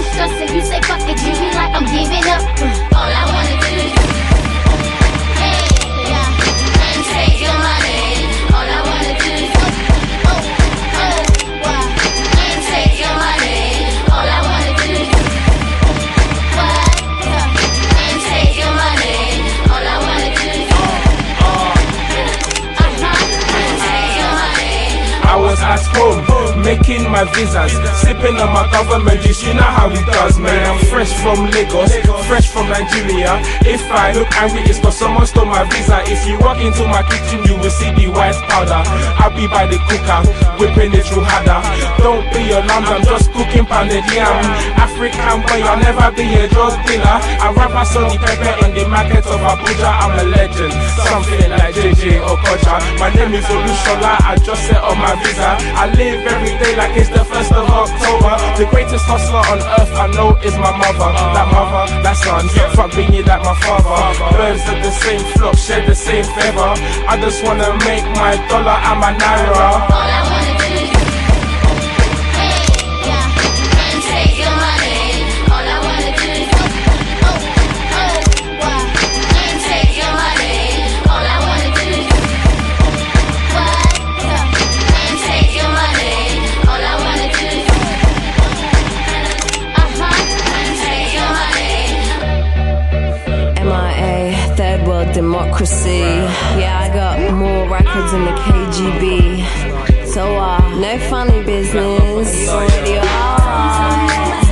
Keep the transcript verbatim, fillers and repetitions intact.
Cause if you say fuck it, you be like I'm giving up. All I wanna do is hey, yeah, and take your money. All I wanna do is oh, oh, oh, what? And take your money. All I wanna do is what? And take your money. All I wanna do is uh-huh. And take your money. I was at home, making my visas, sipping on my government juice, you know how it does, man. I'm fresh from Lagos, fresh from Nigeria. If I look angry, it's cause someone stole my visa. If you walk into my kitchen, you will see the white powder. I'll be by the cooker, whipping it through harder. Don't be alarmed, I'm just cooking pounded yam. African boy, I'll never be a drug dealer. I rapper Sonny Pepper in the market of Abuja. I'm a legend, something like J J Okocha. My name is Olushola, I just set on my visa. I live every day like it's the first of October. The greatest hustler on earth I know is my mother. That mother, that son, fuck being you like my father. Birds of the same flock, share the same feather. I just wanna make my dollar and my naira. All I wanna do is hey, yeah, and take your money. All I wanna do is oh, oh, oh, what? And take your money. All I wanna do is what? And take your money. All I wanna do is uh-huh. And take your money. M I A, third world democracy. Yeah, I got more records than the K G B. So, uh, no funny business. You already are.